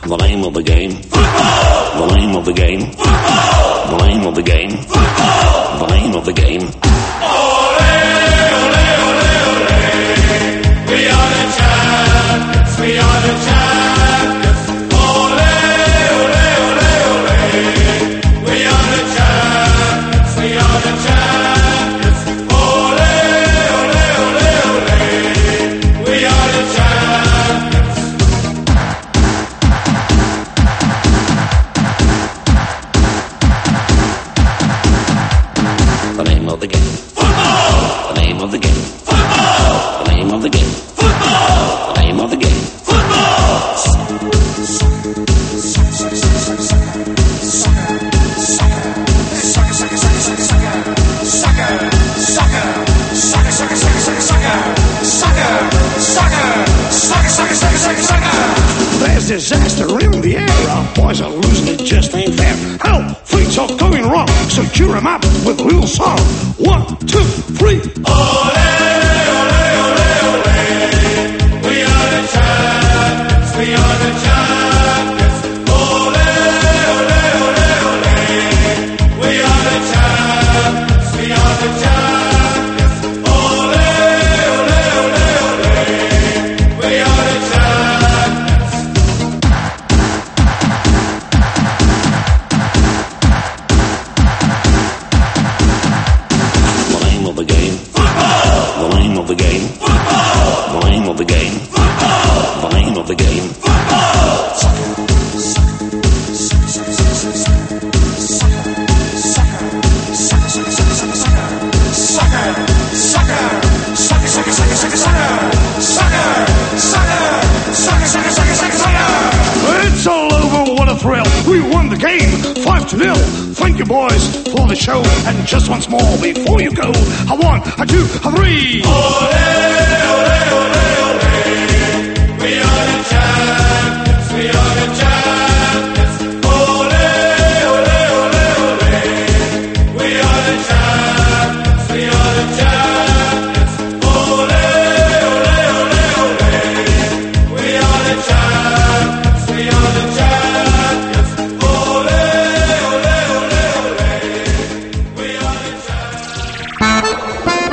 The name of the game. Football. The name of the game. Football. The name of the game. Football. The name of the game. Ole, ole, ole, ole. We are the champions. We are the champions. Ole, ole, ole, ole. We are the champions. We are the champions. Ole, ole, ole, ole. We are the champions. The name of the game. Football. The name of the game. Football. The name of the game. Football. The name of the game. Football. There's disaster in the air. Our boys are losing, it just ain't fair. Help! Things are going wrong, so cheer 'em up with a little song. 1, 2, 3. Ole, ole, ole, ole. We are the champions. We are the champions. Ole, ole, ole, ole. We are the champions. We are the champions. Ole, ole, ole, ole. We are the champions. The name of the game. Football. The name of the game. Football. The name of the game. Football. The name of the game. It's all over, what a thrill. We won the game, 5-0. Thank you, boys, for the show. And just once more before you go. A 1, a 2, a 3. Ole, ole, ole, ole. We are the champions. We are the champions. Ole, ole, ole, ole. We are the champions. We are the champions. Ole, ole, ole, ole. We are the champions. We are the champions. Ole, ole, ole, ole. We are the champions.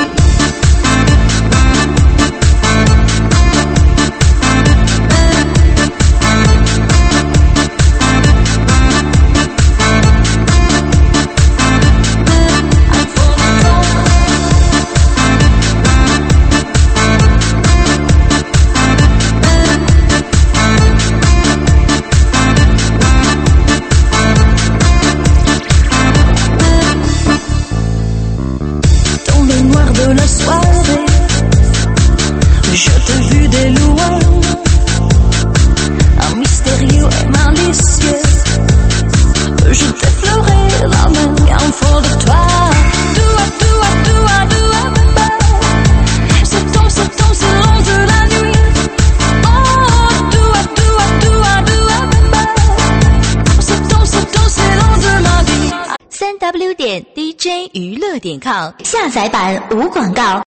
Dans le noir de la soirée, je t'ai vu de loin, un mystérieux et malicieux. Je t'ai fleuré la main, un faux de toi. Doua, doua, doua, doua, bébé. C'est le long de la nuit. Oh, doua, doua, doua, doua, bébé. C'est le long de la vie. 3w.dj娱乐.com 下载版无广告。